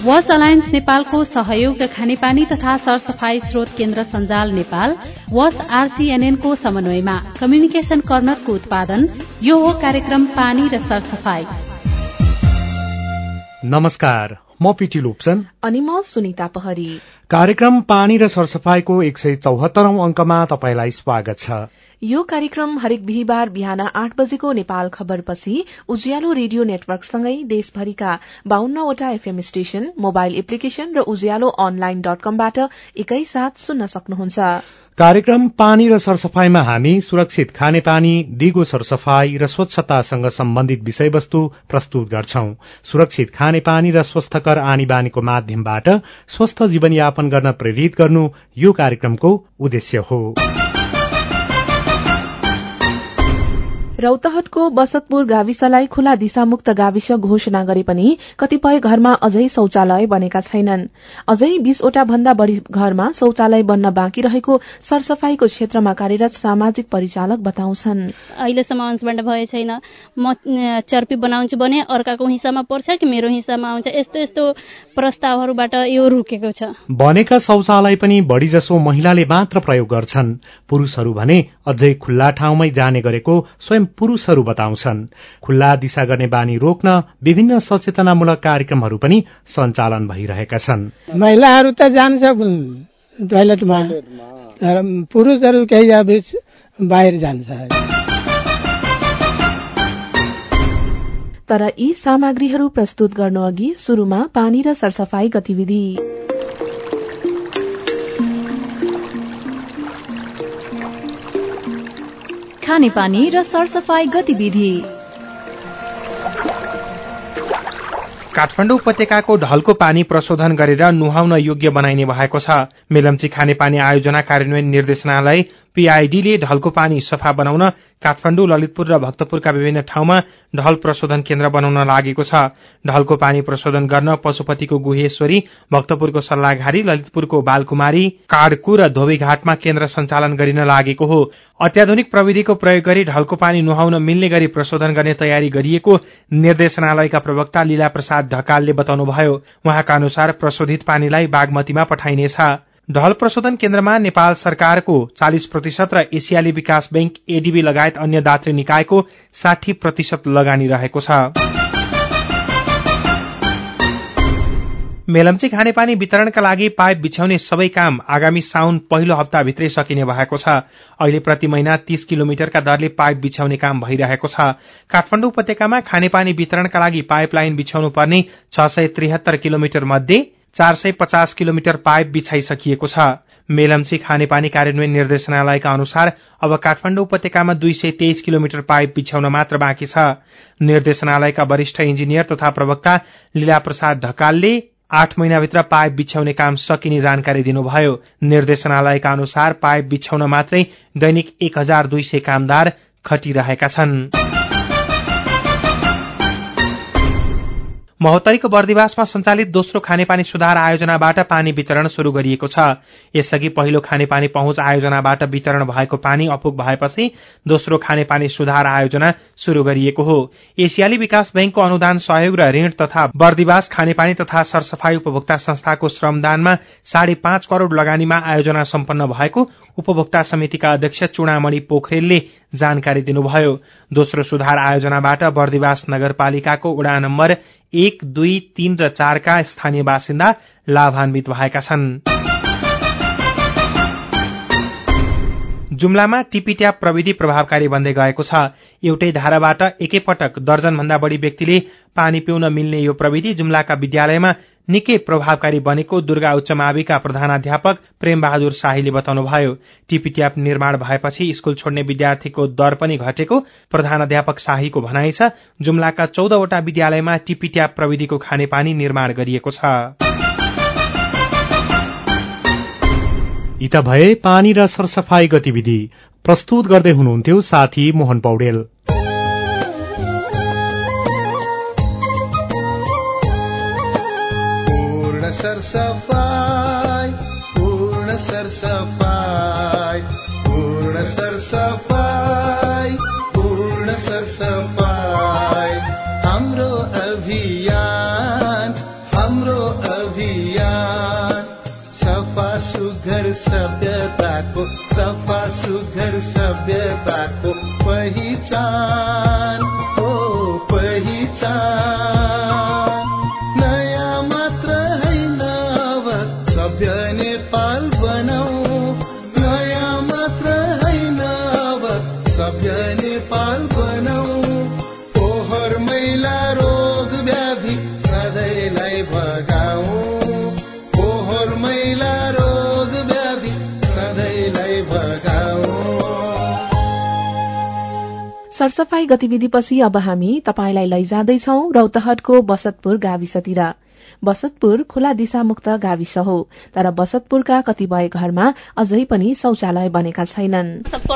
वास alliance नेपालको सहयोग र खानेपानी तथा सरसफाई स्रोत केन्द्र सञ्जाल नेपाल, वास आरसीएनएन को समन्वयमा कम्युनिकेशन कर्नरको उत्पादन यो हो कार्यक्रम पानी र सरसफाई। नमस्कार, म पिटी लोप्सन अनि म सुनिता पहरी। कार्यक्रम पानी र सरसफाईको 174औं अंकमा तपाईलाई स्वागत छ। यो कार्यक्रम हरेक बिहीबार बिहान 8 बजेको नेपाल खबरपछि उज्यालो रेडियो नेटवर्कसँगै देशभरिका 52वटा एफएम स्टेशन, मोबाइल एप्लिकेशन र उज्यालो online.com-बाट एकैसाथ सुन्न सक्नुहुन्छ। कार्यक्रम पानी र सरसफाईमा हामी सुरक्षित खानेपानी, दिगो सरसफाई र स्वच्छतासँग सम्बन्धित विषयवस्तु प्रस्तुत गर्छौं। सुरक्षित खानेपानी र स्वस्थकर आनीबानीको माध्यमबाट स्वस्थ जीवनयापन गर्न प्रेरित गर्नु यो कार्यक्रमको उद्देश्य हो। रौतहटको बसतपुर गाविसलाई खुला दिशामुक्त गाविस घोषणा गरे पनि कतिपय घरमा अझै शौचालय बनेका छैनन्। अझै 20वटा भन्दा बढ़ी घरमा शौचालय बन्न बाँकी रहेको सरसफाईको क्षेत्रमा कार्यरत सामाजिक परिचालक बताउँछन्। अहिलेसम्म अंशबाट भए छैन। म चर्पी बनाउँछु भने अर्काको हिस्सामा पर्छ कि मेरो हिस्सामा आउँछ, यस्तो यस्तो प्रस्तावहरूबाट यो रुकेको छ। बनेका शौचालय पनि बढ़ी जसो महिलाले मात्र प्रयोग गर्छन्। पुरूषहरू भने अझै खुल्ला ठाउँमै जाने गरेको स्वयं पुरूषहरू बताउँछन्। खुल्ला दिशा गर्ने बानी रोक्न विभिन्न सचेतनामूलक कार्यक्रमहरू पनि सञ्चालन भइरहेका छन्। महिलाहरू त जान्छ टोयलेटमा, तर पुरूषहरू केही बाहिर जान्छ। तर यी सामग्रीहरू प्रस्तुत गर्नु अघि शुरूमा पानी र सरसफाई गतिविधि। खानेपानी र सरसफाई गतिविधि। काठमाडौँ उपत्यकाको ढलको पानी प्रशोधन गरेर नुहाउन योग्य बनाइने भएको छ। मेलम्ची खानेपानी आयोजना कार्यान्वयन निर्देशनालय पीआईडीले ढलको पानी सफा बनाउन काठमाडौँ, ललितपुर र भक्तपुरका विभिन्न ठाउँमा ढल प्रशोधन केन्द्र बनाउन लागेको छ। ढलको पानी प्रशोधन गर्न पशुपतिको गुहेश्वरी, भक्तपुरको सल्लाघारी, ललितपुरको बालकुमारी, काडकु र धोबीघाटमा केन्द्र सञ्चालन गरिन लागेको हो। अत्याधुनिक प्रविधिको प्रयोग गरी ढलको पानी नुहाउन मिल्ने गरी प्रशोधन गर्ने तयारी गरिएको निर्देशनालयका प्रवक्ता लीला प्रसाद ढकालले बताउनुभयो। उहाँका अनुसार प्रशोधित पानीलाई बागमतीमा पठाइनेछ। ढल प्रशोधन केन्द्रमा नेपाल सरकारको 40% र एसियाली विकास बैंक एडीबी लगायत अन्य दात्री निकायको 60% लगानी रहेको छ। मेलम्ची खानेपानी वितरणका लागि पाइप बिछ्याउने सबै काम आगामी साउन पहिलो हप्ताभित्रै सकिने भएको छ। अहिले प्रति महिना 30 किलोमिटरका दरले पाइप बिछ्याउने काम भइरहेको छ। काठमाडौँ उपत्यकामा खानेपानी वितरणका लागि पाइपलाइन बिछ्याउनु पर्ने 673 किलोमिटर मध्ये 450 किलोमिटर पाइप बिछाइसकिएको छ। मेलम्ची खानेपानी कार्यान्वयन निर्देशनालयका अनुसार अब काठमाडौँ उपत्यकामा 223 किलोमिटर पाइप बिछ्याउन मात्र बाँकी छ। निर्देशनालयका वरिष्ठ इन्जिनियर तथा प्रवक्ता लीला प्रसाद ढकालले 8 महिनाभित्र पाइप बिछ्याउने काम सकिने जानकारी दिनुभयो। निर्देशनालयका अनुसार पाइप बिछ्याउन मात्रै दैनिक 1200 कामदार खटिरहेका छन्। महोत्तरीको बर्दिवासमा सञ्चालित दोस्रो खानेपानी सुधार आयोजनाबाट पानी वितरण शुरू गरिएको छ। यसअघि पहिलो खानेपानी पहुँच आयोजनाबाट वितरण भएको पानी अपुग भएपछि दोस्रो खानेपानी सुधार आयोजना शुरू गरिएको हो। एसियाली विकास बैंकको अनुदान सहयोग र ऋण तथा बर्दिवास खानेपानी तथा सरसफाई उपभोक्ता संस्थाको श्रमदानमा 5.5 करोड़ लगानीमा आयोजना सम्पन्न भएको उपभोक्ता समितिका अध्यक्ष चुडामणि पोखरेलले जानकारी दिनुभयो। दोस्रो सुधार आयोजनाबाट बर्दिवास नगरपालिकाको वडा नम्बर 1, 2, 3 र 4 का स्थानीय बासिन्दा लाभान्वित भएका छन्। जुम्लामा टिपी ट्याप प्रविधि प्रभावकारी बन्दै गएको छ। एउटै धाराबाट एकैपटक दर्जनभन्दा बढ़ी व्यक्तिले पानी पिउन मिल्ने यो प्रविधि जुम्लाका विद्यालयमा निकै प्रभावकारी बनेको दुर्गा उच्च माविका प्रधानाध्यापक प्रेम बहादुर शाहीले बताउनुभयो। टिपी ट्याप निर्माण भएपछि स्कूल छोड्ने विद्यार्थीको दर पनि घटेको प्रधानाध्यापक शाहीको भनाइ छ। जुम्लाका 14वटा विद्यालयमा टिपी ट्याप प्रविधिको खानेपानी निर्माण गरिएको छ। यी त भए पानी र सरसफाई गतिविधि। प्रस्तुत गर्दै हुनुहुन्थ्यो साथी मोहन पौडेल। सरसफाई पूर्ण सरसफाई पूर्ण सरसफाई पूर्ण सरसफाई हाम्रो अभियान हाम्रो सरसफाई गतिविधिपछि अब हामी तपाईंलाई लैजाँदैछौ रौतहटको बसतपुर गाविसतिर। बसतपुर खुला दिशामुक्त गाविस हो, तर बसतपुरका कतिपय घरमा अझै पनि शौचालय बनेका छैनन्।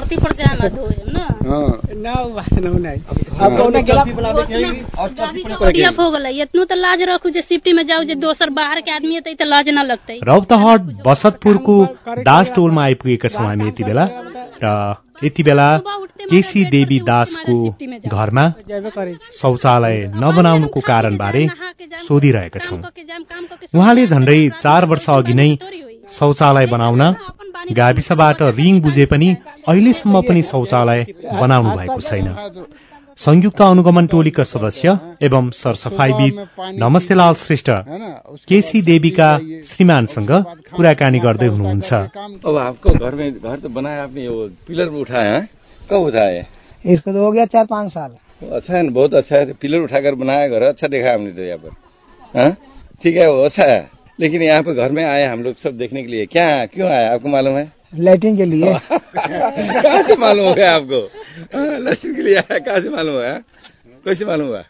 रौतहट बसतपुरको दास टोलमा आइपुगेका छौं हामी यति बेला र यति बेला केसी देवी दासको घरमा शौचालय नबनाउनुको कारणबारे सोधिरहेका छौं। उहाँले झण्डै 4 वर्ष अघि नै शौचालय बनाउन गाविसबाट ऋण बुझे पनि अहिलेसम्म पनि शौचालय बनाउनु भएको छैन। संयुक्त अनुगमन टोलीका सदस्य एवं सरसफाईविद नमस्तेलाल श्रेष्ठ केसी देवीका श्रीमानसँग कुराकानी गर्दै हुनुहुन्छ। अब आपको घर तो बनाया आपने, वो पिलर उठाया है, कब उठाया? इसको तो हो गया 4-5 साल। अच्छा है, बहुत अच्छा है। पिलर उठाकर बनाया घर, अच्छा देखा हमने तो यहाँ पर। ठीक है, वो अच्छा है। लेकिन यहाँ पे घर में आए हम लोग सब देखने के लिए, क्या क्यों आए आपको मालूम है? लाइटिंग के लिए। कहाँ से मालूम हो गया आपको? लाइटिंग के लिए आया, कहाँ से मालूम हुआ? कैसे मालूम हुआ?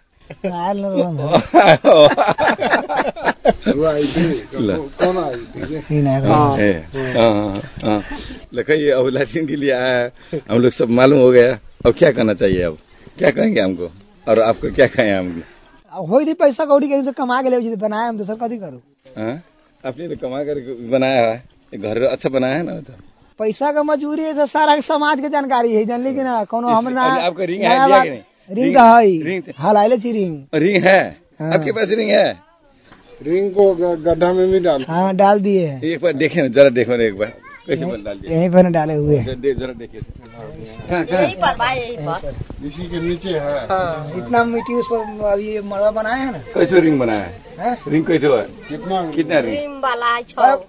लखई अब लाइटिंग के लिए आया, हम लोग सब मालूम हो गया। अब क्या करना चाहिए? अब क्या कहेंगे हमको, और आपको क्या कहें हम? हो थी पैसा कौड़ी के कमा के बनाया हम, तो सर कथी करूँ? आपने तो कमा कर बनाया है, घर अच्छा बनाया है ना। तो पैसा का मजबूरी है, सारा समाज के जानकारी है, जान ली कि ना कोनो हम ना। आपका रिंग है दिया कि नहीं? रिंग तो है, रिंग हलाइले छी रिंग है। आपके पास रिंग है? रिंग को गड्ढा में भी डाल। हाँ, डाल दिए है। एक बार देखे, जरा देखो ना एक बार कैसे बन डाल दिए। यहीं पर डाले हुए हैं, जरा देखिए। यहीं पर भाई, यहीं पर इसी के नीचे है। इतना मिट्टी उस पर अभी मड़वा बनाया है ना। कैसे रिंग बनाया है? रिंग कैसे है? कितना रिंग वाला है?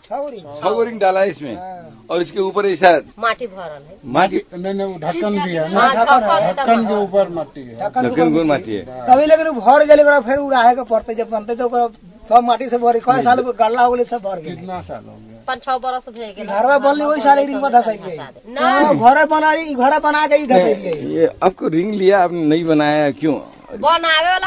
6 रिंग डाला है इसमें, और इसके ऊपर ऐसा माटी भरल है। माटी नहीं, ढक्कन भी है ना, ढक्कन के ऊपर माटी है, ढक्कन के ऊपर माटी है। कभी लेकिन भर गए फिर उड़ाए का पड़ते, जब बनते तो सब माटी से भर। कई साल गड़ला हो गए, सब भर गए। कितना साल हो गया? 5-6 बरस भे गेल। घरवा बनली वही साल रिंग में धसाई ना, घर बना के ही धसाई। ये आपको रिंग लिया, आपने नहीं बनाया क्यों? बनावे वाला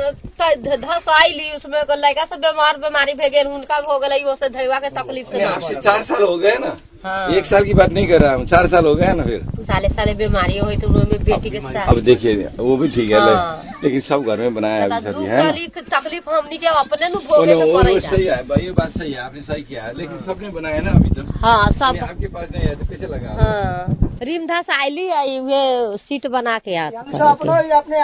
तो धसाइली, उसमें लड़का सब बीमारी भे गेल, उनका हो गई, वो से धैवा के तकलीफ से। आपसे 4 साल हो गए ना। हाँ। 1 साल की बात नहीं कर रहा हूँ, 4 साल हो गए ना। फिर साले बीमारी हुई तो उनमें बेटी के साथ। अब देखिए वो भी ठीक है। हाँ। लेकिन सब घर में बनाया है सभी, है तकलीफ हमनी के अपने नु भोगे तो पड़ेगा। सही है भाई, ये बात सही है, आपने सही किया है, लेकिन सबने बनाया ना अभी तक। हाँ, सब आपके पास नहीं है तो कैसे लगा? हाँ, रिम धसाइली हुए सीट बना के अपने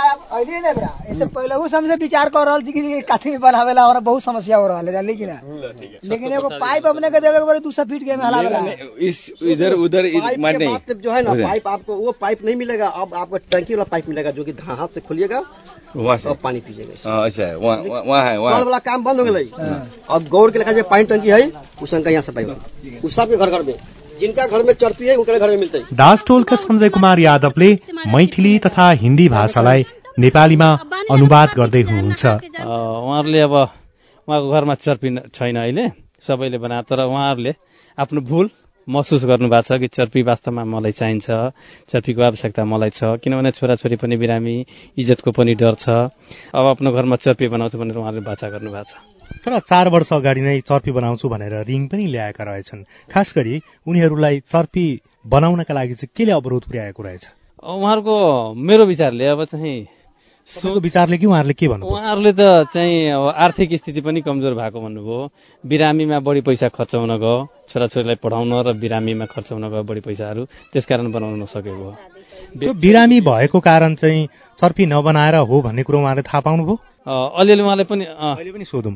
इससे पहले वो समझे विचार कर रहा थी कि काठी में बनावेला और बहुत समस्या हो रहा है, लेकिन लेकिन एगो पाइप अपने के देवे के बारे 200 फीट के में हलावेला। इस इधर उधर नहीं जो है ना, पाइप आपको वो पाइप नहीं मिलेगा। अब आपको टंकी वाला पाइप मिलेगा, जो कि हाथ से खोलिएगा, वहाँ से पानी पीजिएगा। अच्छा, वहाँ है, वहाँ वाला काम बंद हो गया। अब गौर के लेखा जो पानी टंकी है, उस यहाँ से पाइप उस सबके घर में, जिनका घर में चर्पी है उनके घर में मिलते हैं। दासटोलका सञ्जय कुमार यादवले मैथिली तथा हिन्दी भाषालाई नेपालीमा अनुवाद गर्दै हुनुहुन्छ। उहाँहरूले अब उहाँको घरमा चर्पी छैन अहिले, सबैले बनाए, तर उहाँहरूले आफ्नो भूल महसुस गर्नुभएको छ कि चर्पी वास्तवमा मलाई चाहिन्छ, चर्पीको आवश्यकता मलाई छ, किनभने छोराछोरी पनि बिरामी, इज्जतको पनि डर छ। अब आफ्नो घरमा चर्पी बनाउँछु भनेर उहाँहरूले बाचा गर्नुभएको छ। तर 4 वर्ष अगाडि नै चर्पी बनाउँछु भनेर रिङ पनि ल्याएका रहेछन्। खास गरी उनीहरूलाई चर्पी बनाउनका लागि चाहिँ केले अवरोध पुर्याएको रहेछ? उहाँहरूको मेरो विचारले अब चाहिँ विचारले कि उहाँहरूले के भन्नु? उहाँहरूले त चाहिँ अब आर्थिक स्थिति पनि कमजोर भएको भन्नुभयो, बिरामीमा बढी पैसा खर्च हुन गयो, छोराछोरीलाई पढाउन र बिरामीमा खर्च हुन गयो बढी पैसाहरू, त्यसकारण बनाउन नसकेको हो। त्यो बिरामी भएको कारण चाहिँ चर्पी नबनाएर हो भन्ने कुरो उहाँले थाहा पाउनुभयो? अलिअलि उहाँले पनि सोधौं।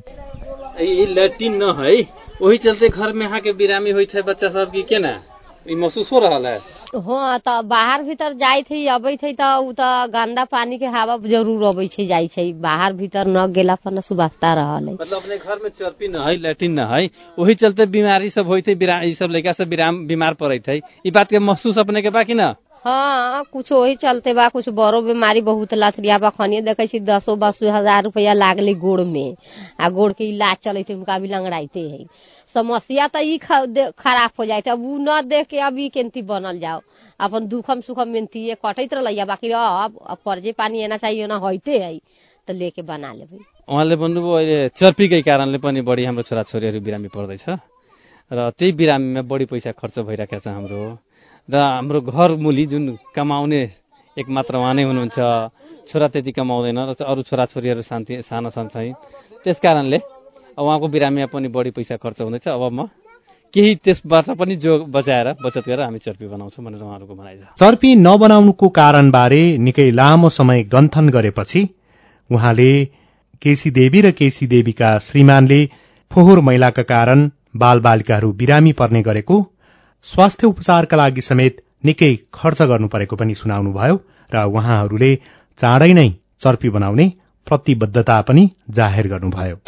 लैट्रिन न है, वही चलते घर में यहाँ के बिरामी हुई थे बच्चा सब की के ना महसूस हो रहा है। हाँ, तो बाहर भीतर जाए थे, अबे थे तो गंदा पानी के हवा जरूर अबे छे जाए छे, बाहर भीतर न गेला पर न सुवास्ता रहा है। मतलब अपने घर में चर्पी न है, लैट्रिन न है, वही चलते बीमारी सब हुई थे, सब लड़का सब बीमार पड़े थे, ये बात के महसूस अपने के बाकी ना? हाँ कुछ वही चलते बा, कुछ बड़ो बीमारी बहुत लथरिया बा। खनिए देखे 10,000 रुपया लागले गोड़ में, आ गोड़ के इलाज चलते उनका भी लंगड़ाइते है। समस्या तो ई खराब हो जाते। अब उ न देख के अब ई केंती बनल जाओ, अपन दुखम सुखम मेंती कटैत रहिया। बाकी अब कर्जे पानी एना चाहिए ना होते है तो लेके बना लेबै। उहाँले भन्नुभयो अहिले चर्पीकै कारणले पनि बढी हाम्रो छोराछोरीहरू बिरामी पर्दैछ र त्यही बिरामीमा बढी पैसा खर्च भइरहेको छ हाम्रो। र हाम्रो घरमुली जुन कमाउने एकमात्र उहाँ नै हुनुहुन्छ, छोरा त्यति कमाउँदैन र अरू छोराछोरीहरू साना छन् चाहिँ। त्यस कारणले उहाँको बिरामीमा पनि बढी पैसा खर्च हुँदैछ। अब म केही त्यसबाट पनि जो बचत गरेर हामी चर्पी बनाउँछौँ भनेर उहाँहरूको भनाइ छ। चर्पी नबनाउनुको कारणबारे निकै लामो समय गन्थन गरेपछि उहाँले केसी देवी र केसी देवीका श्रीमानले फोहोर मैलाका कारण बालबालिकाहरू बिरामी पर्ने गरेको, स्वास्थ्य उपचारका लागि समेत निकै खर्च गर्नु परेको पनि सुनाउनुभयो र उहाँहरूले चाँडै नै चर्पी बनाउने प्रतिबद्धता पनि जाहेर गर्नुभयो।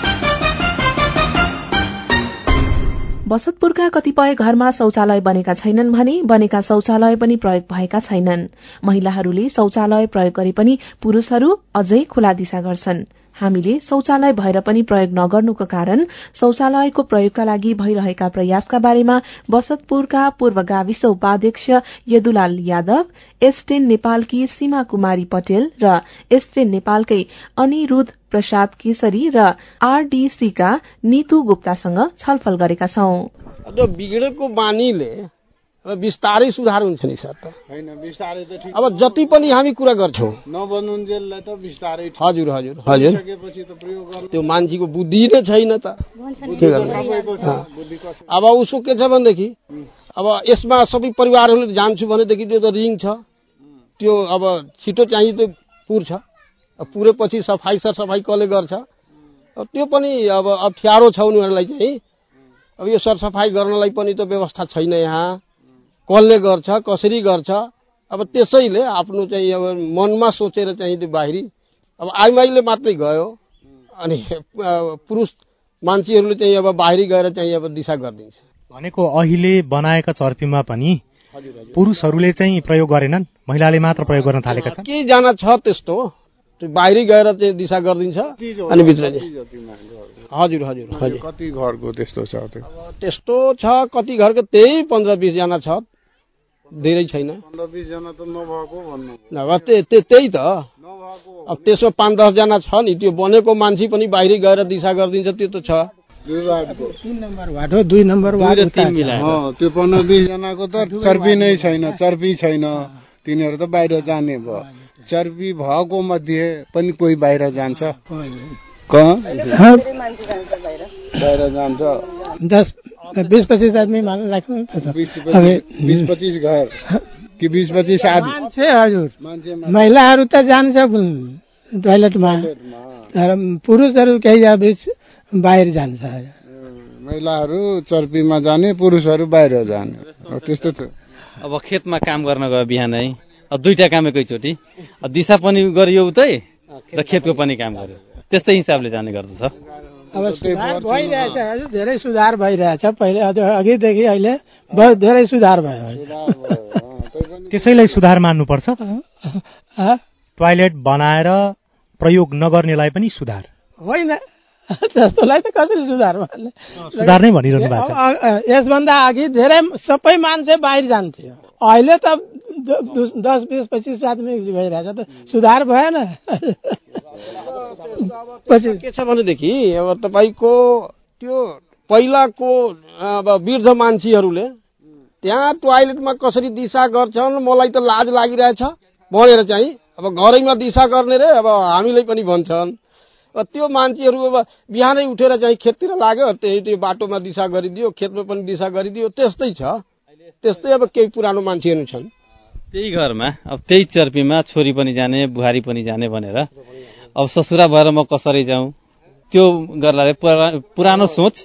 बसतपुरका कतिपय घरमा शौचालय बनेका छैनन् भने बनेका शौचालय पनि प्रयोग भएका छैनन्। महिलाहरूले शौचालय प्रयोग गरे पनि पुरूषहरू अझै खुला दिशा गर्छन्। हामीले शौचालय भएर पनि प्रयोग नगर्नुको कारण शौचालयको प्रयोगका लागि भइरहेका प्रयासका बारेमा बसतपुरका पूर्व गाविस उपाध्यक्ष यदुलाल यादव, एसटेन नेपालकी सीमा कुमारी पटेल र एसटेन नेपालकै अनिरुद्ध प्रसाद केसरी र आरडीसीका नीतू गुप्तासँग छलफल गरेका छौं। बिगडेको बानीले बिस्तारै सुधार हुन्छ नि सर। त हैन बिस्तारै त ठीक। अब जति पनि हामी कुरा गर्छौं नबनुन्जेललाई त बिस्तारै ठीक। हजुर हजुर हजुर सकेपछि त प्रयोग गर्नु त्यो मान्छेको बुद्धि नै छैन त के गर्नु सबैको छ बुद्धि कसै। अब उसको के छ भनेदेखि अब यसमा सबै परिवारहरूले जान्छु भनेदेखि त्यो त रिङ छ, त्यो अब छिटो चाहिँ त्यो पुर्छ। पुरेपछि सफाई सरसफाई कसले गर्छ त्यो पनि अब अप्ठ्यारो छ उनीहरूलाई चाहिँ। अब यो सरसफाई गर्नलाई पनि त व्यवस्था छैन यहाँ, कसले गर्छ कसरी गर्छ। अब त्यसैले आफ्नो चाहिँ अब मनमा सोचेर चाहिँ त्यो बाहिरी अब आइमाईले मात्रै गयो अनि पुरुष मान्छेहरूले चाहिँ अब बाहिरी गएर चाहिँ अब दिशा गरिदिन्छ। भनेको अहिले बनाएका चर्पीमा पनि पुरुषहरूले चाहिँ प्रयोग गरेनन्, महिलाले मात्र प्रयोग गर्न थालेका छन्। के जाना छ त्यस्तो त्यो बाहिरी गएर चाहिँ दिशा गरिदिन्छ अनि भित्र हजुर हजुर हजुर कति घरको त्यस्तो छ त्यस्तो छ कति घरको त्यही 15-20 जना छ, धेरै छैन। 15-20 जना त नभएको भन्नु नभए त्यही त अब त्यसमा 5-10 जना छ नि त्यो बनेको मान्छे पनि बाहिरी गएर दिशा गरिदिन्छ। त्यो त छ 3 नम्बर वार्ड हो, 2 नम्बर वार्ड त्यो 15-20 जनाको त चर्पी नै छैन, चर्पी छैन, तिनीहरू त बाहिर जाने भयो। चर्पी भएको मध्ये पनि कोही बाहिर जान्छ, बाहिर जान्छ 10-20-25 आदमी राख्नु 20-25 घर कि 20-25 आदमी मान्छे। हजुर महिलाहरू त जान्छ टोयलेटमा, पुरुषहरू केही बाहिर जान्छ। महिलाहरू चर्पीमा जाने, पुरुषहरू बाहिर जाने, त्यस्तो छ। अब खेतमा काम गर्न गयो बिहानै, अब दुईटा काम एकैचोटि, दिशा पनि गरियो उतै र खेतको पनि काम गर्यो, त्यस्तै हिसाबले जाने गर्दछ। अब सुधार भइरहेछ, हजुर धेरै सुधार भइरहेछ। पहिले अघिदेखि अहिले बहुत धेरै सुधार भयो। त्यसैलाई सुधार मान्नुपर्छ। टोयलेट बनाएर प्रयोग नगर्नेलाई पनि सुधार होइन, त्यस्तोलाई त कसरी सुधार मान्ने? सुधार नै भनिरहनु भएको छ। यसभन्दा अघि धेरै सबै मान्छे बाहिर जान्थ्यो, अहिले त 10-20-25 आदमी भइरहेछ, त सुधार भएन। पछि के छ भनेदेखि अब तपाईँको त्यो पहिलाको अब वृद्ध मान्छेहरूले त्यहाँ टोयलेटमा कसरी दिशा गर्छन् मलाई त लाज लागिरहेछ भनेर चाहिँ अब घरैमा दिशा गर्ने रे अब हामीले पनि भन्छन्। त्यो मान्छेहरू अब बिहानै उठेर चाहिँ खेततिर लाग्यो, त्यही त्यो बाटोमा दिशा गरिदियो, खेतमा पनि दिशा गरिदियो, त्यस्तै छ। त्यस्तै अब केही पुरानो मान्छेहरू छन् त्यही घरमा, अब त्यही चर्पीमा छोरी पनि जाने बुहारी पनि जाने भनेर अब ससुरा भएर म कसरी जाउँ त्यो गर्नाले पुरानो सोच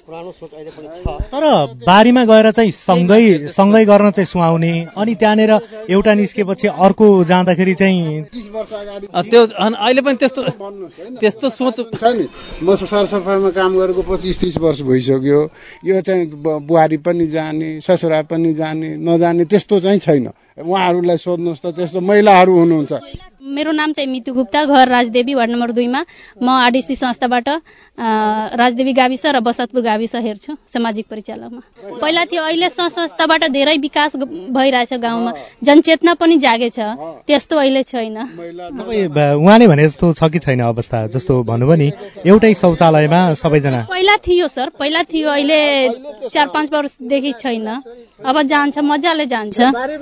तर बारीमा गएर चाहिँ सँगै गर्न चाहिँ सुहाउने अनि त्यहाँनिर एउटा निस्केपछि अर्को जाँदाखेरि चाहिँ त्यो अहिले पनि त्यस्तो सोच छ नि। म सरसफाइमा काम गरेको 25-30 वर्ष भइसक्यो। यो चाहिँ बुहारी पनि जाने ससुरा पनि जाने नजाने त्यस्तो चाहिँ छैन। उहाँहरूलाई सोध्नुहोस् त, त्यस्तो महिलाहरू हुनुहुन्छ। मेरो नाम चाहिँ मितु गुप्ता, घर राजदेवी, वार्ड नम्बर 2 मा। म आरडीसी संस्थाबाट राजदेवी गाविस र बसतपुर गाविस हेर्छु सामाजिक परिचालकमा। पहिला थियो, अहिले संस्थाबाट धेरै विकास भइरहेछ गाउँमा, जनचेतना पनि जागेछ, त्यस्तो अहिले छैन। उहाँले भने जस्तो छ कि छैन अवस्था? जस्तो भन्नुभयो नि एउटै शौचालयमा सबैजना। पहिला थियो सर, पहिला थियो, अहिले 4-5 वर्षदेखि छैन। अब जान्छ, मजाले जान्छ।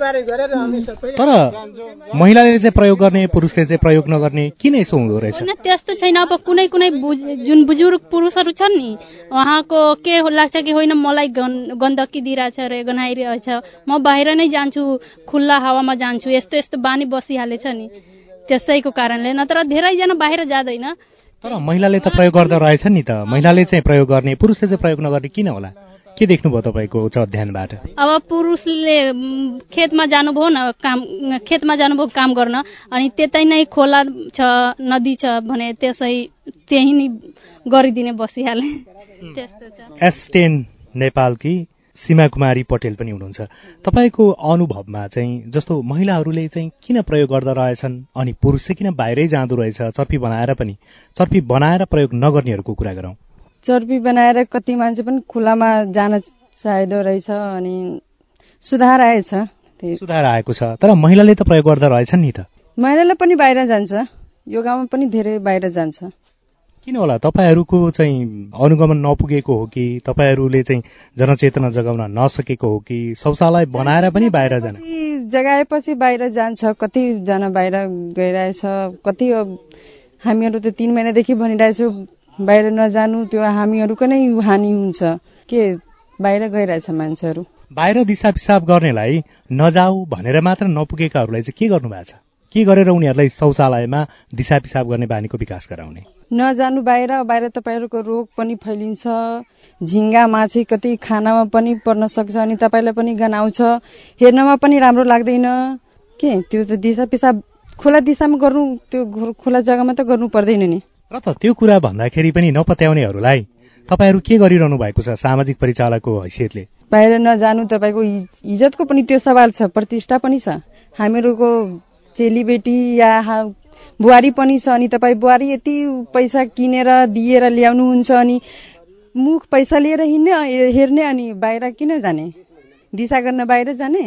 तर महिलाले चाहिँ प्रयोग गर्ने, पुरुषले चाहिँ प्रयोग नगर्ने किन यसो हुँदो रहेछ? त्यस्तो छैन। अब कुनै जुन बुजुर्ग पुरुषहरू छन् नि, उहाँको के लाग्छ कि होइन मलाई गन्दगी दिइरहेछ रे, गनाइरहेछ, म बाहिर नै जान्छु, खुल्ला हावामा जान्छु, यस्तो यस्तो बानी बसिहालेछ नि, त्यसैको कारणले। नत्र धेरैजना बाहिर जाँदैन। तर महिलाले त प्रयोग गर्दा रहेछन् नि त। महिलाले चाहिँ प्रयोग गर्ने, पुरुषले चाहिँ प्रयोग नगर्ने किन होला? के देख्नुभयो तपाईँको उच्च अध्ययनबाट? अब पुरुषले खेतमा जानुभयो खेतमा जानुभयो काम गर्न, अनि त्यतै नै खोला छ, नदी छ भने त्यही नै गरिदिने बसिहाले, त्यस्तो छ। S10 नेपालकी सीमा कुमारी पटेल पनि हुनुहुन्छ। तपाईँको अनुभवमा चाहिँ जस्तो महिलाहरूले चाहिँ किन प्रयोग गर्दा रहेछन् अनि पुरुष चाहिँ किन बाहिरै जाँदो रहेछ? चर्पी बनाएर प्रयोग नगर्नेहरूको कुरा गरौँ। चर्पी बनाएर कति मान्छे पनि खुलामा जान चाहेदो रहेछ, अनि सुधार आएको छ। तर महिलाले त प्रयोग गर्दा रहेछन् नि त। महिलाले पनि बाहिर जान्छ, यो गाउँमा पनि धेरै बाहिर जान्छ। किन होला? तपाईँहरूको चाहिँ अनुगमन नपुगेको हो कि तपाईँहरूले चाहिँ जनचेतना जगाउन नसकेको हो कि शौचालय बनाएर पनि बाहिर जान? जगाएपछि बाहिर जान्छ, कतिजना बाहिर गइरहेछ, कति हामीहरू त 3 महिनादेखि भनिरहेछौँ बाहिर नजानु, त्यो हामीहरूको नै हानि हुन्छ। के बाहिर गइरहेछ मान्छेहरू? बाहिर दिसा पिसाब गर्नेलाई नजाऊ भनेर मात्र नपुगेकाहरूलाई चाहिँ के गर्नु भएको छ? के गरेर उनीहरूलाई शौचालयमा दिसा पिसाब गर्ने बानीको विकास गराउने? नजानु बाहिर तपाईँहरूको रोग पनि फैलिन्छ, झिङ्गा माछी कति खानामा पनि पर्न सक्छ, अनि तपाईँलाई पनि गनाउँछ, हेर्नमा पनि राम्रो लाग्दैन। के त्यो त दिसा पिसाब खुला दिशामा गर्नु, त्यो खुला जग्गामा त गर्नु पर्दैन नि। र त त्यो कुरा भन्दाखेरि पनि नपत्याउनेहरूलाई तपाईँहरू के गरिरहनु भएको छ सामाजिक परिचालकको हैसियतले? बाहिर नजानु, तपाईँको इज्जतको पनि त्यो सवाल छ, प्रतिष्ठा पनि छ। हामीहरूको चेलीबेटी या बुहारी पनि छ, अनि तपाईँ बुहारी यति पैसा किनेर दिएर ल्याउनुहुन्छ, अनि मुख पैसा लिएर हेर्ने, अनि बाहिर किन जाने? दिशा गर्न बाहिर जाने,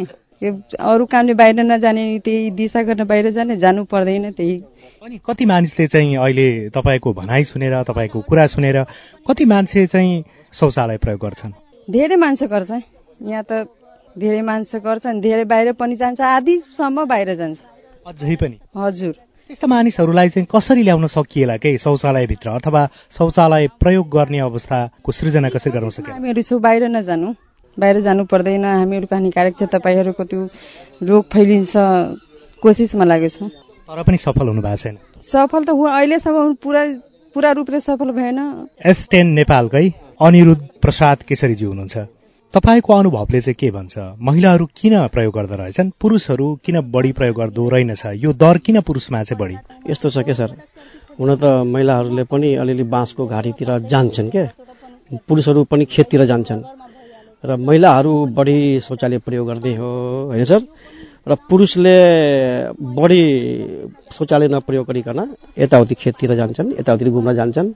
अरू कामले बाहिर नजाने, त्यही दिशा गर्न बाहिर जानु पर्दैन। त्यही अनि कति मानिसले चाहिँ अहिले तपाईँको भनाइ सुनेर, तपाईँको कुरा सुनेर कति मान्छे चाहिँ शौचालय प्रयोग गर्छन्? धेरै मान्छे गर्छ, यहाँ त धेरै मान्छे गर्छन्, धेरै बाहिर पनि जान्छ, आधीसम्म बाहिर जान्छ अझै पनि। हजुर, त्यस्ता मानिसहरूलाई चाहिँ कसरी ल्याउन सकिएला के शौचालयभित्र, अथवा शौचालय प्रयोग गर्ने अवस्थाको सृजना कसरी गर्न सकिएला? हामीहरू छौँ बाहिर नजानु, बाहिर जानु पर्दैन, हामीहरूको हानिकारक छ, तपाईँहरूको त्यो रोग फैलिन्छ, कोसिसमा लागेछौँ। तर पनि सफल हुनु भएको छैन? सफल त अहिलेसम्म पूरा रूपले सफल भएन। S10 नेपालकै अनिरुद्ध प्रसाद केसरीजी हुनुहुन्छ। तपाईँको अनुभवले चाहिँ के भन्छ? महिलाहरू किन प्रयोग गर्दा रहेछन्, पुरुषहरू किन बढी प्रयोग गर्दो रहेनछ? यो दर किन पुरुषमा चाहिँ बढी? यस्तो छ के सर, हुन त महिलाहरूले पनि अलिअलि बाँसको घाँटीतिर जान्छन् के, पुरुषहरू पनि खेततिर जान्छन्, र महिलाहरू बढी शौचालय प्रयोग गर्ने हो होइन सर, र पुरुषले बढी शौचालय नप्रयोग गरिकन यताउति खेततिर जान्छन्, यताउति घुम्न जान्छन्।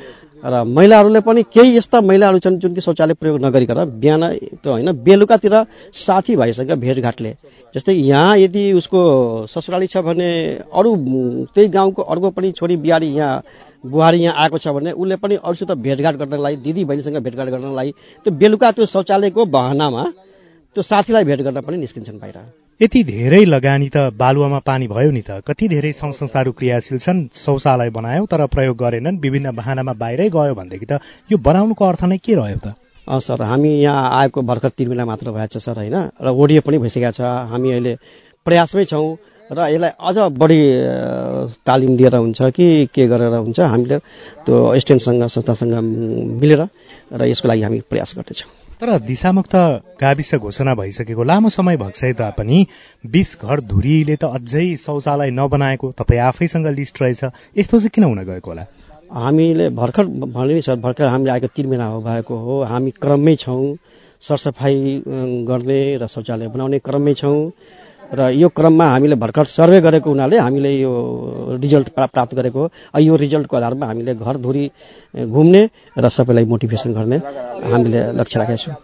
र महिलाहरूले पनि केही यस्ता महिलाहरू छन् जुन कि शौचालय प्रयोग नगरिकन बिहान त होइन बेलुकातिर साथीभाइसँग भेटघाटले, जस्तै यहाँ यदि उसको ससुराली छ भने अरू त्यही गाउँको अर्को पनि छोरी बिहारी यहाँ बुहारी यहाँ आएको छ भने उसले पनि अरूसित भेटघाट गर्नलाई, दिदी बहिनीसँग भेटघाट गर्नलाई त्यो बेलुका त्यो शौचालयको बहानामा त्यो साथीलाई भेट गर्न पनि निस्किन्छन् बाहिर। यति धेरै लगानी त बालुवामा पानी भयो नि त। कति धेरै सङ्घ संस्थाहरू क्रियाशील छन्, शौचालय बनायो तर प्रयोग गरेनन्, विभिन्न बहानामा बाहिरै गयो भनेदेखि त यो बनाउनुको अर्थ नै के रह्यो त? सर, हामी यहाँ आएको भर्खर 3 महिना मात्र भएको छ सर होइन, र ओडियो पनि भइसकेको छ। हामी अहिले प्रयासमै छौँ, र यसलाई अझ बढी तालिम दिएर हुन्छ कि के गरेर हुन्छ हामीले त्यो स्ट्यान्डसँग संस्थासँग मिलेर र यसको लागि हामी प्रयास गर्दैछौँ। तर दिशामुक्त गाविस घोषणा भइसकेको लामो समय भइसके तापनि 20 घर धुरीले त अझै शौचालय नबनाएको तपाईँ आफैसँग लिस्ट रहेछ, यस्तो चाहिँ किन हुन गएको होला? हामीले भर्खर भने नि सर, भर्खर हामीले आएको 3 महिना भएको हो। हामी क्रममै छौँ, सरसफाई गर्ने र शौचालय बनाउने क्रममै छौँ र यो क्रममा हामीले भर्खर सर्वे गरेको हुनाले हामीले यो रिजल्ट प्राप्त गरेको हो। यो रिजल्टको आधारमा हामीले घरधुरी घुम्ने र सबैलाई मोटिभेसन गर्ने हामीले लक्ष्य राखेका छौँ।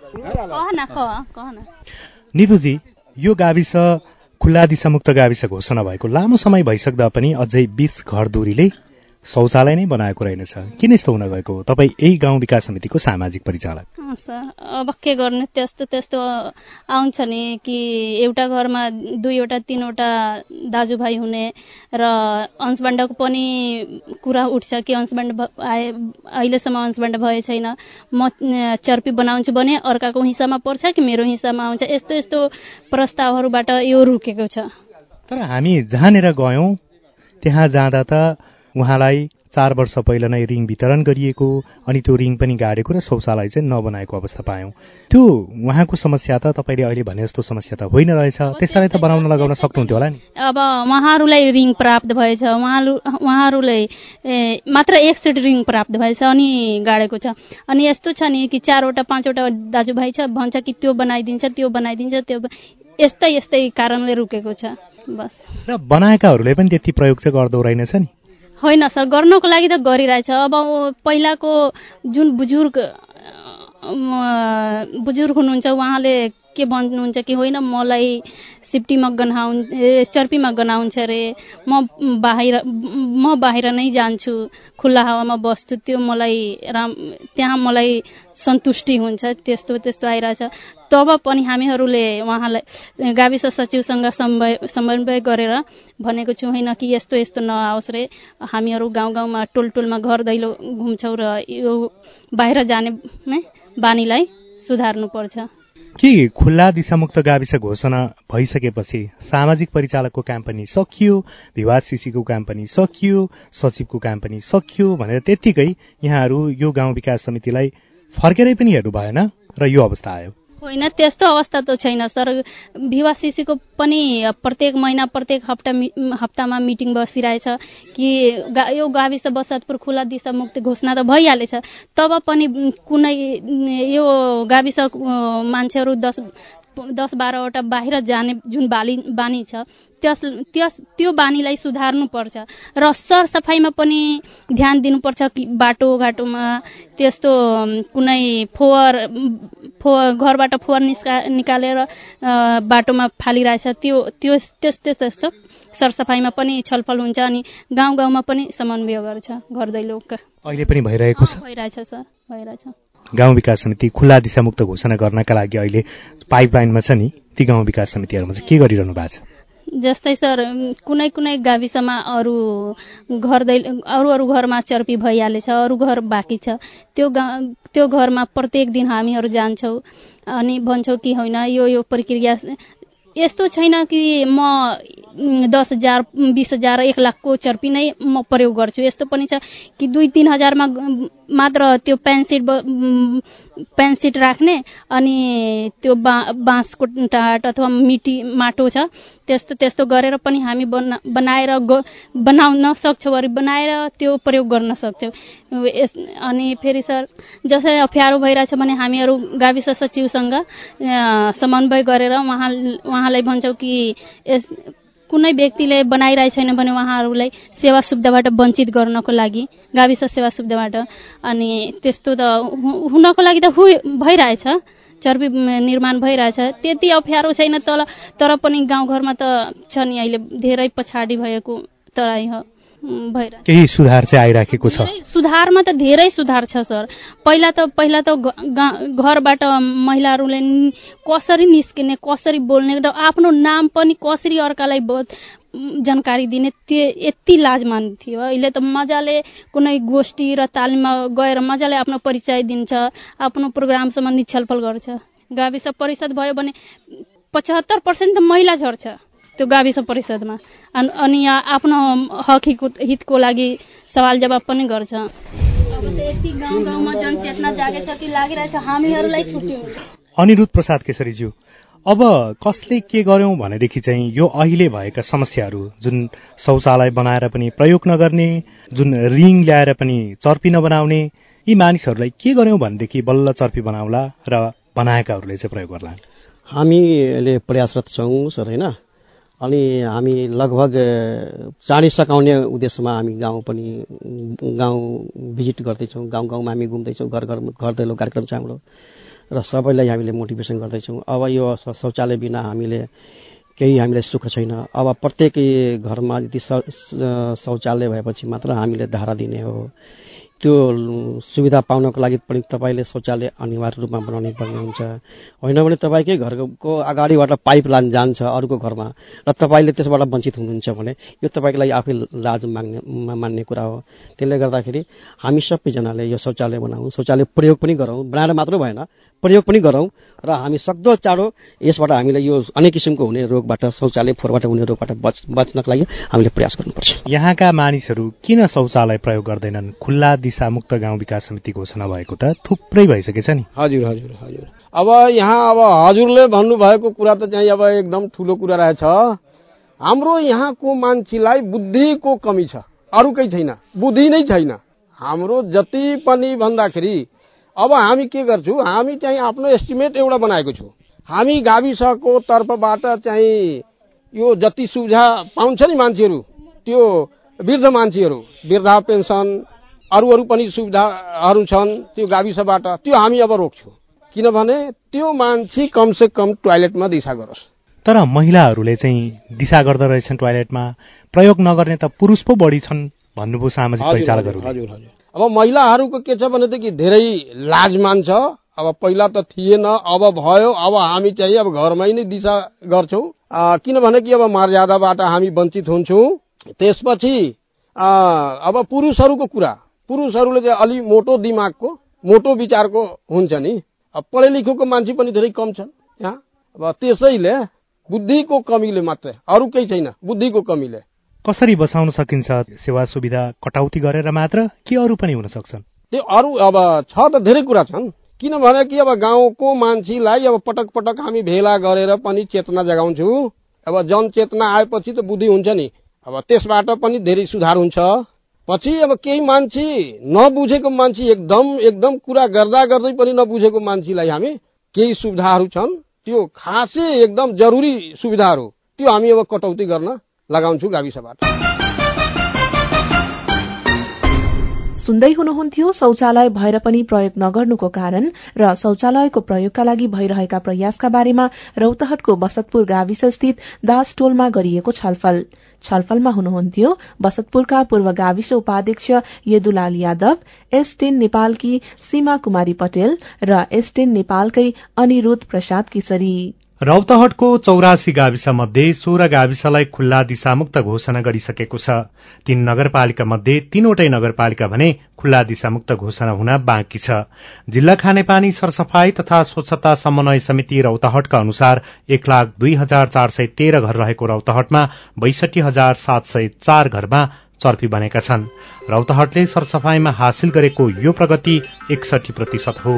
निधुजी, यो गाविस खुल्ला दिशामुक्त गाविस घोषणा भएको लामो समय भइसक्दा पनि अझै 20 घरधुरीले शौचालय नै बनाएको रहेनछ, किन यस्तो हुन गएको हो? तपाईँ यही गाउँ विकास समितिको सामाजिक परिचालक। सर, अब के गर्ने, त्यस्तो आउँछ नि कि एउटा घरमा 2वटा 3वटा दाजुभाइ हुने र अंशबाण्डको पनि कुरा उठ्छ कि अंशबाण्ड अहिलेसम्म अंशबाण्ड भए छैन, म चर्पी बनाउँछु भने अर्काको हिस्सामा पर्छ कि मेरो हिस्सामा आउँछ, यस्तो प्रस्तावहरूबाट यो रुकेको छ। तर हामी जहाँनिर गयौँ त्यहाँ जाँदा त उहाँलाई 4 वर्ष पहिला नै रिङ वितरण गरिएको, अनि त्यो रिङ पनि गाडेको र शौचालय चाहिँ नबनाएको अवस्था पायौँ। त्यो उहाँको समस्या त तपाईँले अहिले भने जस्तो समस्या त होइन रहेछ, त्यसलाई त बनाउन लगाउन सक्नुहुन्थ्यो होला नि। अब उहाँहरूलाई रिङ प्राप्त भएछ, उहाँहरूले मात्र 1 सेट रिङ प्राप्त भएछ अनि गाडेको छ। अनि यस्तो छ नि कि 4वटा 5वटा दाजुभाइ छ, भन्छ कि त्यो बनाइदिन्छ त्यो बनाइदिन्छ, त्यो यस्तै कारणले रुकेको छ बस। र बनाएकाहरूले पनि त्यति प्रयोग चाहिँ गर्दो रहेनछ नि? होइन सर, गर्नको लागि त गरिरहेछ। अब पहिलाको जुन बुजुर्ग हुनुहुन्छ उहाँले के भन्नुहुन्छ कि होइन मलाई सिफ्टीमा चर्पीमा गनाउँछ रे, म बाहिर नै जान्छु, खुल्ला हावामा बस्छु, त्यो त्यहाँ मलाई सन्तुष्टि हुन्छ, त्यस्तो आइरहेछ। तब पनि हामीहरूले उहाँलाई गाविस सचिवसँग समन्वय गरेर भनेको छौँ होइन कि यस्तो नआओस् रे, हामीहरू गाउँमा टोलमा घर दैलो घुम्छौँ र यो बाहिर जाने बानीलाई सुधार्नुपर्छ। के खुल्ला दिशामुक्त गाविस घोषणा भइसकेपछि सामाजिक परिचालकको काम पनि सकियो, विवाद सिसीको काम पनि सकियो, सचिवको काम पनि सकियो भनेर त्यत्तिकै यहाँहरू यो गाउँ विकास समितिलाई फर्केरै पनि हेर्नु भएन र यो अवस्था आयो? होइन, त्यस्तो अवस्था त छैन सर। विवाह सिसीको पनि प्रत्येक महिना प्रत्येक हप्तामा मिटिङ बसिरहेछ कि यो गाविस बसातपुर खुल्ला दिशामुक्त घोषणा त भइहालेछ, तब पनि कुनै यो गाविस मान्छेहरू 10-12वटा बाहिर जाने जुन बानी छ त्यो बानीलाई सुधार्नुपर्छ र सरसफाइमा पनि ध्यान दिनुपर्छ कि बाटोघाटोमा त्यस्तो कुनै घरबाट फोहोर निकालेर बाटोमा फालिरहेछ, त्यस्तो सरसफाइमा पनि छलफल हुन्छ अनि गाउँमा पनि समन्वय गर्छ घर दैलोका। अहिले पनि भइरहेको छ? भइरहेछ सर, भइरहेछ। गाउँ विकास समिति खुल्ला दिशामुक्त घोषणा गर्नका लागि अहिले पाइपलाइनमा छ नि, ती गाउँ विकास समितिहरूमा चाहिँ के गरिरहनु भएको छ? जस्तै सर, कुनै गाविसमा अरू घरमा चर्पी भइहालेछ, अरू घर बाँकी छ, त्यो घरमा प्रत्येक दिन हामीहरू जान्छौँ अनि भन्छौँ कि होइन यो प्रक्रिया यस्तो छैन कि म 10,000 20,000 1 लाखको चर्पी नै म प्रयोग गर्छु, यस्तो पनि छ कि 2-3 हजारमा मात्र त्यो पेन्ट सिट राख्ने अनि त्यो बाँसको टाट अथवा माटो छ त्यस्तो गरेर पनि हामी बनाउन सक्छौँ, बनाएर त्यो प्रयोग गर्न सक्छौँ। अनि फेरि सर, जसै अप्ठ्यारो भइरहेछ भने हामीहरू गाविस सचिवसँग समन्वय गरेर उहाँलाई भन्छौँ कि कुनै व्यक्तिले बनाइरहेको छैन भने उहाँहरूलाई सेवा सुविधाबाट वञ्चित गर्नको लागि गाविस सेवा सुविधाबाट, अनि त्यस्तो त हुनको लागि त भइरहेछ, चर्पी निर्माण भइरहेछ, त्यति अप्ठ्यारो छैन। तर पनि गाउँघरमा त छ नि अहिले धेरै पछाडि भएको तराई हो, भइरहेछ। केही सुधार चाहिँ आइराखेको छ? सुधारमा त धेरै सुधार छ सर। पहिला त घरबाट महिलाहरूले कसरी निस्किने, कसरी बोल्ने र आफ्नो नाम पनि कसरी अर्कालाई जानकारी दिने यति लाज मान्थ्यो। अहिले त मजाले कुनै गोष्ठी र तालिममा गएर मजाले आफ्नो परिचय दिन्छ, आफ्नो प्रोग्राम सम्बन्धी छलफल गर्छ। गाविस परिषद भयो भने 75% त महिला झर्छ, त्यो गाविस परिषदमा अनि आफ्नो हक हितको लागि सवाल जवाब पनि गर्छ। अब त यति गाउँमा जनचेतना जागेछ कि लागिरहेछ हामीहरूलाई छुट्यो। अनिरुद्ध प्रसाद केसरीज्यू, अब कसले के गर्यौं भनेदेखि चाहिँ यो अहिले भएका समस्याहरू, जुन शौचालय बनाएर पनि प्रयोग नगर्ने, जुन रिङ ल्याएर पनि चर्पी नबनाउने, यी मानिसहरूलाई के गर्यौं भनेदेखि बल्ल चर्पी बनाउला र बनाएकाहरूले चाहिँ प्रयोग गर्ला? हामीले प्रयासरत छौँ सर, होइन? अनि हामी लगभग चाँडै सकाउने उद्देश्यमा हामी गाउँ भिजिट गर्दैछौँ, गाउँमा हामी घुम्दैछौँ, घर दैलो कार्यक्रम छ हाम्रो र सबैलाई हामीले मोटिभेसन गर्दैछौँ। अब यो शौचालय बिना हामीलाई सुख छैन। अब प्रत्येक घरमा यदि शौचालय भएपछि मात्र हामीले धारा दिने हो। त्यो सुविधा पाउनको लागि पनि तपाईँले शौचालय अनिवार्य रूपमा बनाउनै पर्ने हुन्छ। होइन भने तपाईँकै घरको अगाडिबाट पाइप लाइन जान्छ अरूको घरमा र तपाईँले त्यसबाट वञ्चित हुनुहुन्छ भने यो तपाईँको लागि आफै लाज मान्ने कुरा हो। त्यसले गर्दाखेरि हामी सबैजनाले यो शौचालय बनाऊँ, शौचालय प्रयोग पनि गरौँ, बनाएर मात्र भएन प्रयोग पनि गरौँ र हामी सक्दो चाँडो यसबाट हामीले यो अनेक किसिमको हुने रोगबाट, शौचालय फोहोरबाट हुने रोगबाट बच्नको लागि हामीले प्रयास गर्नुपर्छ। यहाँका मानिसहरू किन शौचालय प्रयोग गर्दैनन्? खुल्ला दिशामुक्त गाउँ विकास समिति घोषणा भएको त थुप्रै भइसकेछ नि। हजुर। अब यहाँ हजुरले भन्नुभएको कुरा त चाहिँ अब एकदम ठुलो कुरा रहेछ। हाम्रो यहाँको मान्छेलाई बुद्धिको कमी छ, अरू केही छैन, बुद्धि नै छैन। हाम्रो जति पनि भन्दाखेरि अब हामी के गर्छौँ, हामी चाहिँ आफ्नो एस्टिमेट एउटा बनाएको छौँ। हामी गाविसको तर्फबाट चाहिँ यो जति सुविधा पाउँछ नि मान्छेहरू, त्यो वृद्ध मान्छेहरू, वृद्धा पेन्सन अरू पनि सुविधाहरू छन् त्यो गाविसबाट, त्यो हामी अब रोक्छौँ। किनभने त्यो मान्छे कमसे कम टोयलेटमा दिशा गरोस्। तर महिलाहरूले चाहिँ दिशा गर्दो रहेछन् टोयलेटमा, प्रयोग नगर्ने त पुरुष पो बढी छन् भन्नुभयो सामाजिक परिचालकहरूले। हजुर। अब महिलाहरूको के छ भनेदेखि धेरै लाज मान्छ। अब पहिला त थिएन, अब भयो। अब हामी चाहिँ अब घरमै नै दिशा गर्छौँ, किनभने कि अब मर्यादाबाट हामी वञ्चित हुन्छौँ। त्यसपछि अब पुरुषहरूको कुरा, पुरुषहरूले चाहिँ अलि मोटो दिमागको, मोटो विचारको हुन्छ नि। अब पढे लेखेको मान्छे पनि धेरै कम छन् यहाँ। अब त्यसैले बुद्धिको कमीले मात्रै, अरू केही छैन, बुद्धिको कमीले। कसरी बसाउन सकिन्छ? सेवा सुविधा कटौती गरेर मात्र कि अरू पनि हुन सक्छन्? त्यो अरू अब छ त धेरै कुरा छन्। किनभने कि अब गाउँको मान्छेलाई अब पटक पटक हामी भेला गरेर पनि चेतना जगाउँछौँ। अब जनचेतना आएपछि त बुद्धि हुन्छ नि, अब त्यसबाट पनि धेरै सुधार हुन्छ। पछि अब केही मान्छे नबुझेको मान्छे एकदम कुरा गर्दै पनि नबुझेको मान्छेलाई हामी केही सुविधाहरू छन्, त्यो खासै एकदम जरुरी सुविधाहरू, त्यो हामी अब कटौती गर्न लगाउँछौँ गाविसबाट। सुन्दै हुनुहुन्थ्यो शौचालय भएर पनि प्रयोग नगर्नुको कारण र शौचालयको प्रयोगका लागि भइरहेका प्रयासका बारेमा रौतहटको बसतपुर गाविस स्थित दासटोलमा गरिएको छलफलमा हुनुहुन्थ्यो बसतपुरका पूर्व गाविस उपाध्यक्ष यदुलाल यादव, एस10 नेपालकी सीमा कुमारी पटेल र एस10 नेपालकै अनिरुद्ध प्रसाद केसरी। रौतहटको 84 गाविस मध्ये 16 गाविसलाई खुल्ला दिशामुक्त घोषणा गरिसकेको छ। 3 नगरपालिका मध्ये 3वटै नगरपालिका भने खुल्ला दिशामुक्त घोषणा हुन बाँकी छ। जिल्ला खानेपानी सरसफाई तथा स्वच्छता समन्वय समिति रौतहटका अनुसार 1,02,413 घर रहेको रौतहटमा 62,704 घरमा चर्पी बनेका छन्। रौतहटले सरसफाईमा हासिल गरेको यो प्रगति 61% हो।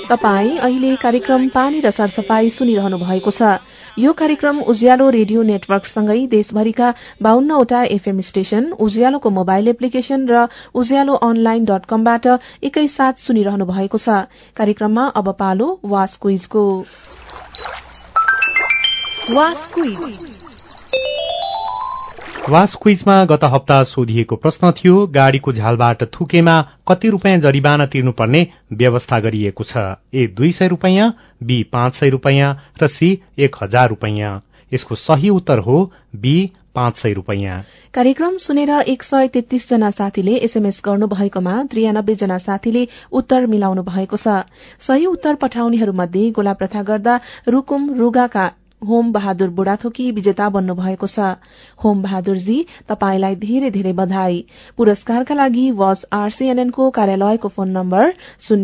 तपाई अहिले कार्यक्रम पानी र सरसफाई सुनिरहनु भएको छ। यो कार्यक्रम उज्यालो रेडियो नेटवर्कसँगै देशभरिका 52वटा एफएम स्टेशन, उज्यालोको मोबाइल एप्लिकेशन र उज्यालो online.com-बाट एकैसाथ सुनिरहनु भएको छ। कार्यक्रममा अब पालो वास क्विजको। वास क्विजमा गत हप्ता सोधिएको प्रश्न थियो, गाड़ीको झ्यालबाट थुकेमा कति रुपियाँ जरिवाना तिर्नुपर्ने व्यवस्था गरिएको छ? ए 200 रुपियाँ, बी 500 रुपियाँ र सी 1000 रुपियाँ। यसको सही उत्तर हो बी 500 रुपियाँ। कार्यक्रम सुनेर 133 जना साथीले एसएमएस गर्नु भएकोमा 93 जना साथीले उत्तर मिलाउनु भएको छ। सही उत्तर पठाउनेहरूमध्ये गोला प्रथा गर्दा रुकुम रुगाका होम बहादुर बुढाथोकी विजेता बन्नु भएको छ। होम बहादुरजी, तपाईलाई धेरै धेरै बधाई। पुरस्कारका लागि वास आरसीएनएन को कार्यालयको फोन नम्बर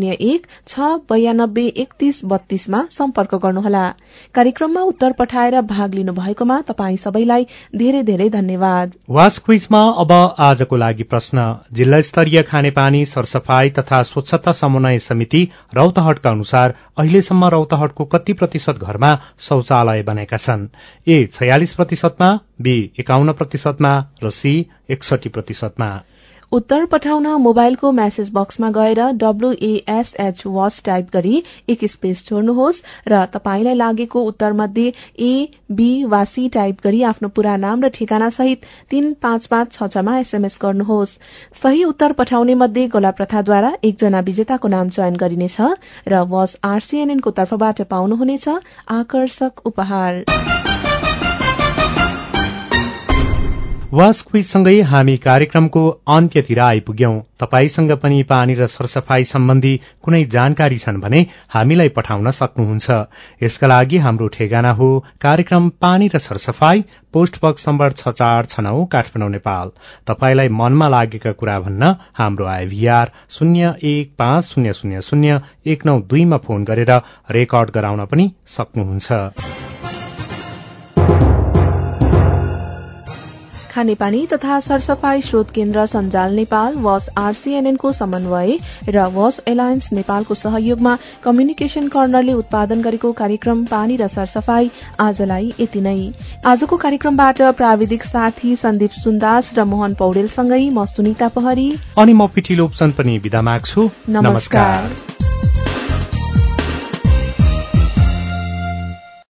0169923132 मा सम्पर्क गर्नुहोला। कार्यक्रममा उत्तर पठाएर भाग लिनु भएकोमा तपाई सबैलाई धेरै धेरै धन्यवाद। वास क्विजमा अब आजको लागि प्रश्न। जिल्ला स्तरीय खानेपानी सरसफाई तथा स्वच्छता समन्वय समिति रौतहटका अनुसार अहिलेसम्म रौतहटको कति प्रतिशत घरमा शौचालय बनेका छन्? ए 46%मा, बी 51%मा र सी 61%मा। उत्तर पठाउन मोबाइलको मेसेज बक्समा गएर WASH वास टाइप गरी एक स्पेस छोड्नुहोस् र तपाईलाई लागेको उत्तर मध्ये ए, बी वा सी टाइप गरी आफ्नो पूरा नाम र ठेगाना सहित 35566 मा एसएमएस गर्नुहोस्। सही उत्तर पठाउने मध्ये गोला प्रथाद्वारा एकजना विजेताको नाम चयन गरिनेछ र वास आरसीएनएन को तर्फबाट पाउनुहुनेछ आकर्षक उपहार। वास क्विजसँगै हामी कार्यक्रमको अन्त्यतिर आइपुग्यौं। तपाईसँग पनि पानी र सरसफाई सम्बन्धी कुनै जानकारी छन् भने हामीलाई पठाउन सक्नुहुन्छ। यसका लागि हाम्रो ठेगाना हो कार्यक्रम पानी र सरसफाई, post box number 6469 Kathmandu Nepal. तपाईलाई मनमा लागेका कुरा भन्न हाम्रो आइभीआर 0150001992 मा फोन गरेर रेकर्ड गराउन पनि सक्नुहुन्छ। खानेपानी तथा सरसफाई स्रोत केन्द्र सञ्जाल नेपाल, वास आरसीएनएन को समन्वय र वास एलायन्स नेपालको सहयोगमा कम्युनिकेशन कर्नरले उत्पादन गरेको कार्यक्रम पानी र सरसफाई आजलाई यति नै। आजको कार्यक्रमबाट प्राविधिक साथी सन्दीप सुन्दास र मोहन पौडेलसँगै म सुनिता पहरी अनि म पिटी लोप्सन पनि बिदा माग्छु। नमस्कार।